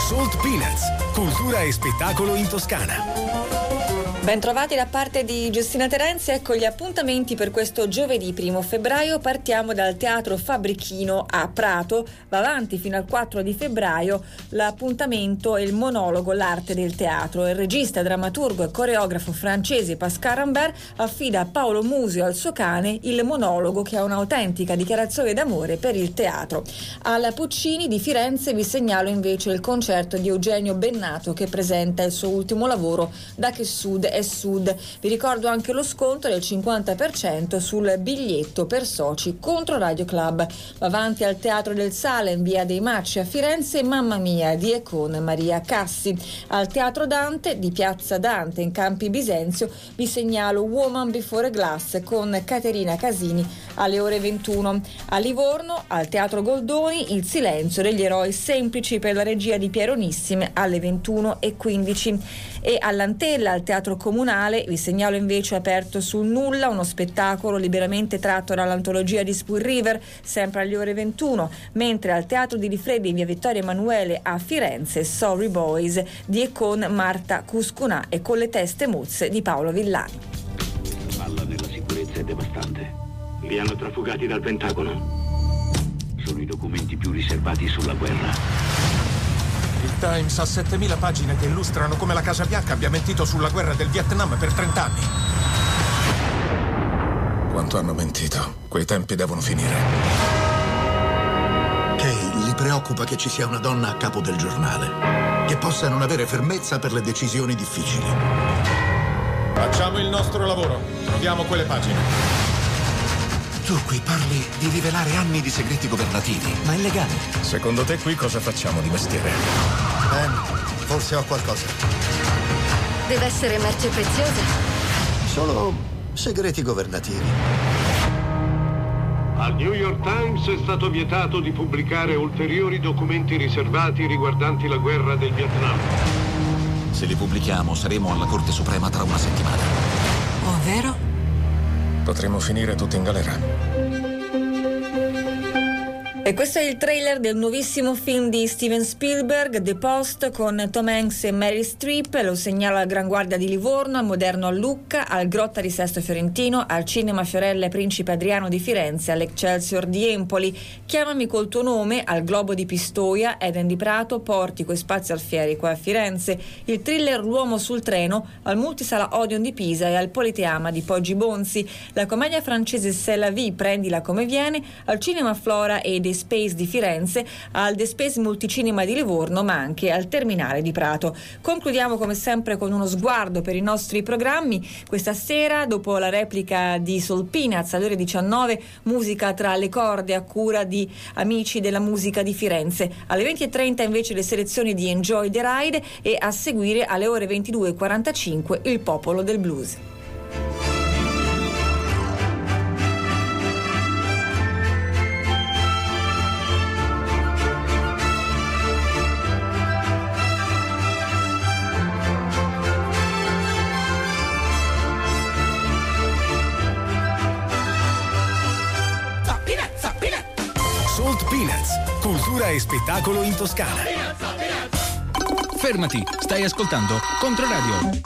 Salt Peanuts, cultura e spettacolo in Toscana. Bentrovati da parte di Giustina Terenzi, ecco gli appuntamenti per questo giovedì 1 febbraio. Partiamo dal Teatro Fabbrichino a Prato, va avanti fino al 4 di febbraio l'appuntamento è il monologo L'arte del teatro. Il regista, drammaturgo e coreografo francese Pascal Rambert affida a Paolo Musio, al suo cane, il monologo che ha un'autentica dichiarazione d'amore per il teatro. Alla Puccini di Firenze vi segnalo invece il concerto di Eugenio Bennato che presenta il suo ultimo lavoro Da che Sud è Sud. Vi ricordo anche lo sconto del 50% sul biglietto per soci contro Radio Club. Va avanti al Teatro del Sale in via dei Macci a Firenze Mamma Mia di e con Maria Cassi. Al Teatro Dante di Piazza Dante in Campi Bisenzio vi segnalo Woman Before a Glass con Caterina Casini alle ore 21. A Livorno al Teatro Goldoni Il silenzio degli eroi semplici per la regia di Piero Nissime alle 21:15. E all'Antella al Teatro Comunale vi segnalo invece Aperto sul nulla, uno spettacolo liberamente tratto dall'antologia di Spoon River sempre alle ore 21, mentre al Teatro di Rifreddi in via Vittorio Emanuele a Firenze Sorry Boys di e con Marta Cuscunà e con le teste mozze di Paolo Villani. La falla nella sicurezza è devastante. Li hanno trafugati dal Pentagono. Sono i documenti più riservati sulla guerra. Il Times ha 7000 pagine che illustrano come la Casa Bianca abbia mentito sulla guerra del Vietnam per 30 anni. Quanto hanno mentito? Quei tempi devono finire. Kay, li preoccupa che ci sia una donna a capo del giornale, che possa non avere fermezza per le decisioni difficili. Facciamo il nostro lavoro. Troviamo quelle pagine. Tu qui parli di rivelare anni di segreti governativi, ma è legale. Secondo te qui cosa facciamo di mestiere? Forse ho qualcosa. Deve essere merce preziosa. Solo segreti governativi. Al New York Times è stato vietato di pubblicare ulteriori documenti riservati riguardanti la guerra del Vietnam. Se li pubblichiamo saremo alla Corte Suprema tra una settimana. Ovvero? Potremmo finire tutti in galera. E questo è il trailer del nuovissimo film di Steven Spielberg, The Post, con Tom Hanks e Meryl Streep. Lo segnala al Gran Guardia di Livorno, al Moderno a Lucca, al Grotta di Sesto Fiorentino, al Cinema Fiorella e Principe Adriano di Firenze, all'Excelsior di Empoli. Chiamami col tuo nome, al Globo di Pistoia, Eden di Prato, Portico e Spazio Alfierico a Firenze. Il thriller L'uomo sul treno, al Multisala Odeon di Pisa e al Politeama di Poggi Bonzi. La commedia francese C'est la vie, prendila come viene, al Cinema Flora e The Space di Firenze, al The Space Multicinema di Livorno, ma anche al Terminale di Prato. Concludiamo come sempre con uno sguardo per i nostri programmi. Questa sera, dopo la replica di Salt Peanuts alle ore 19, musica tra le corde a cura di Amici della Musica di Firenze. Alle 20:30 invece le selezioni di Enjoy the Ride e a seguire alle ore 22:45 Il Popolo del Blues. Salt Peanuts, cultura e spettacolo in Toscana. Fermati, stai ascoltando Controradio.